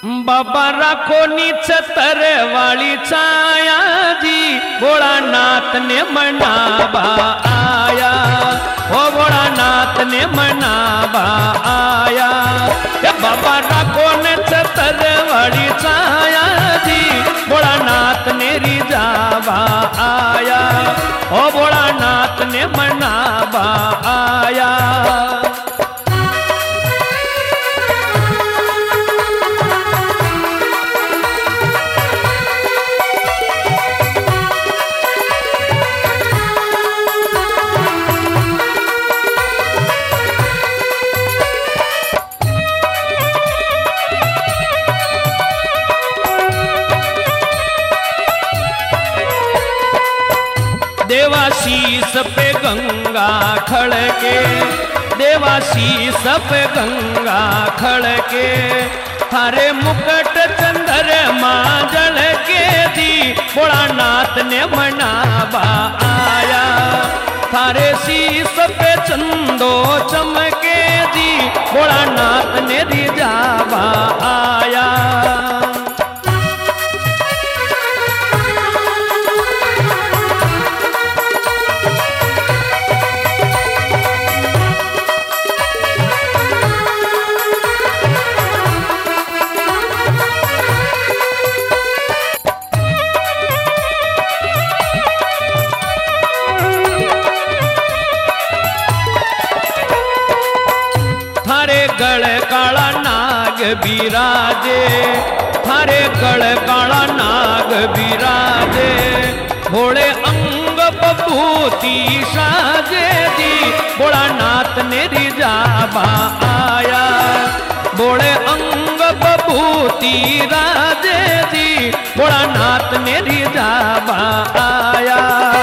बाबा राखो नीच तर वाली छाया जी, भोलानाथ ने मनावा आया, ओ भोलानाथ ने मनावा आया। बाबा राखो नीच तर वाली छाया जी, भोलानाथ ने रिझावा आया, ओ भोलानाथ ने मनावा आया। देवाशीष पे गंगा खड़के, देवाशीष पे गंगा खड़के, थारे मुकुट चंद्रमा झलके दी, भोलानाथ ने मनावा आया। थारे शीश पे चंदो चमके दी, भोलानाथ ने रिझावा आया। गल काला नाग बिराजे, थारे गल काला नाग बिराजे, भोले अंग बभूति साजे दी, भोलानाथ ने रिझावा आया। भोले अंग बभूति राजे दी, भोलानाथ ने रिझावा आया।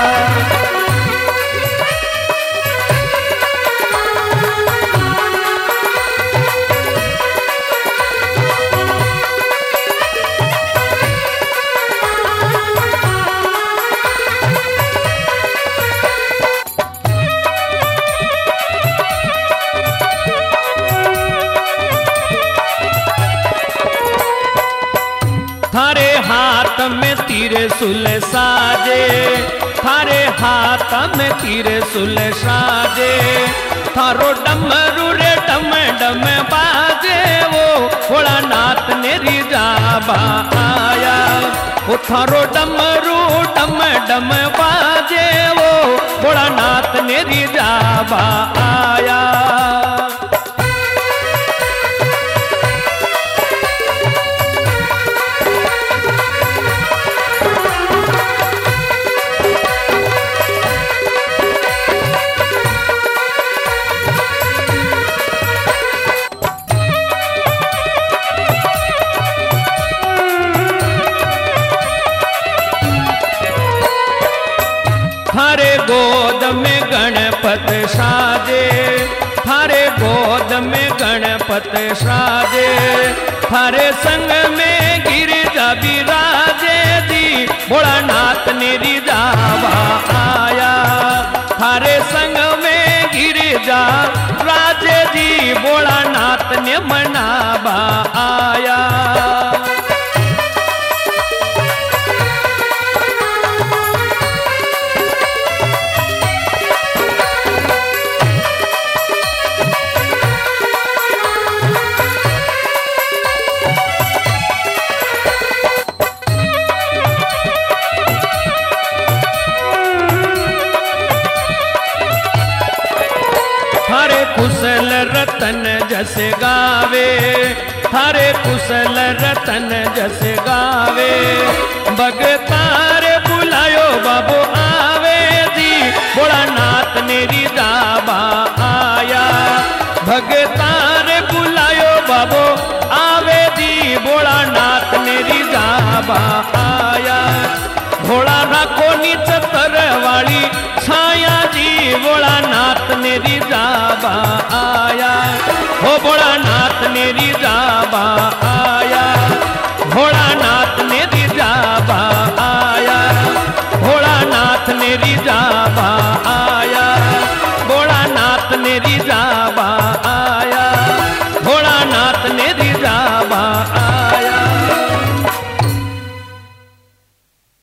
थारे हाथ में त्रिशूल साजे, थारे हाथ में त्रिशूल साजे, थारो डमरू रे डम डम बाजे, वो भोलानाथ ने रिझावा आया। वो थारो डमरू डम डम बाजे, वो भोलानाथ ने रिझावा आया। थारे गोद में गणपत साजे, थारे गोद में गणपत साजे, थारे संग में गिरिजा बिराजे दी, भोलानाथ ने रिझावा आया। थारे संग में गिरिजा राजे दी, भोलानाथ ने मनावा आया। थारे कुशल रतन जस गावे, थारे कुशल रतन जस गावे, भगतारे बुलायो बाबू आवे दी, भोलानाथ ने रिझावा आया। भगतारे बुलायो बाबू आवे दी, भोलानाथ ने रिझावा आया। भोला राखो नीच तर वाली छाया जी, भोलानाथ ने रिझावा आया, हो भोलानाथ ने